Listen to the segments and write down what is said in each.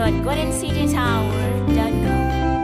www.goldencitytower.com.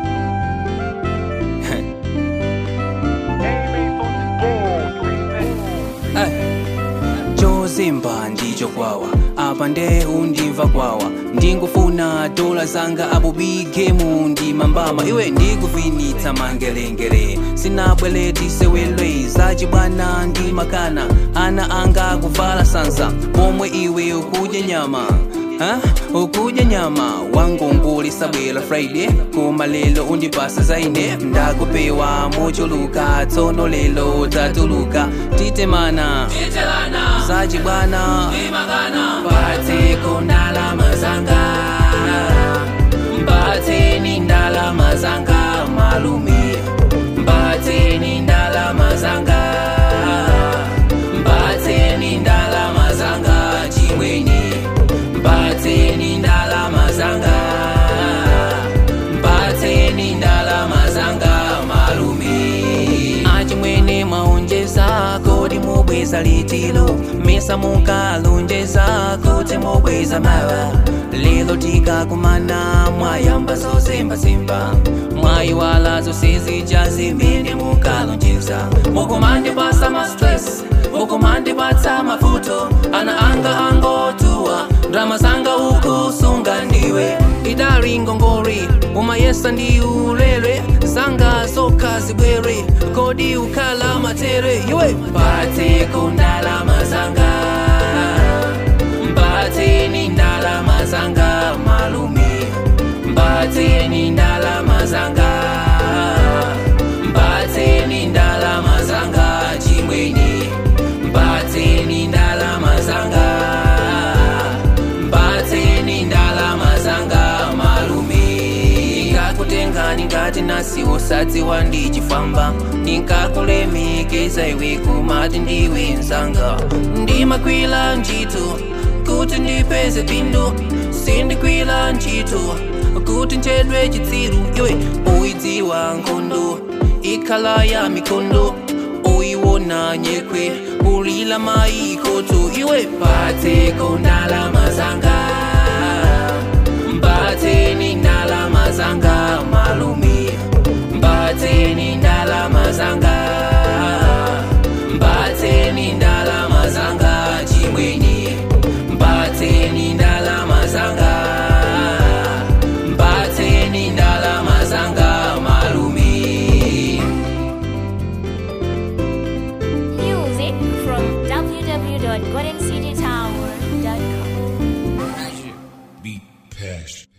Chozimba ndicho kwawa apa nde undimva kwawa ndingufuna dola zanga apo bigemu ndi mambama iwe ndikuvinitsa mangelengere sinabweleti sewelwe zachibwana ndi makana ana anga kuvala sansa pomwe iwe ukudya nyama ukudya nyama wangongoli sabwela Friday koma lelo undipasa zaine ndakupewa mochuluka tsono lelo tatuluka titemana zachibwana mpatse kondalama zanga mpatseni ndalama zanga malume mpatseni ndalama zanga mpatseni ndalama zanga chimweni mpatseni ndalama zanga mpatseni ndalama zanga malume achimwene maonjeza kodi mubweza litilo mesa mukalonjeza kuti mubweza mawa lelo tikakumana mwayamba zozembazemba mwayiwala zonse zija zimene mukalonjeza mukumandipasa ma stress mukumandipatsa mavuto ana anga angotuwa drama zanga ukusunga ndiwe idali ngongori umayesa ndi ulele zanga zoka zibwere kodi ukala matere iwe mpatse kondalama zanga mpatseni ndalama zanga malume mpatseni ndalama zanga mpatseni ndalama zanga chimweni mpatseni ndalama zanga mpatseni ndalama zanga malume ndikakutengani ngati nasi usadziwa ndichifamba ndinkakulemekeza iwe kumati ndiwe nzanga ndimakwila ntchito kuti ndipeze phindu sindikwila ntchito kuti nchedwe chitsiru iwe uyidziwa nkhondo ikhala ya mikondo uyiwona nyekwe ulila maikoto iwe mpatse kondalama zanga mpatseni ndalama zanga malume mpatseni ndalama zanga mpatseni ndalama zanga chimweni mpatseni ndalama zanga mpatseni ndalama zanga malume. Music from www.goldencitytower.com. Beat Pash.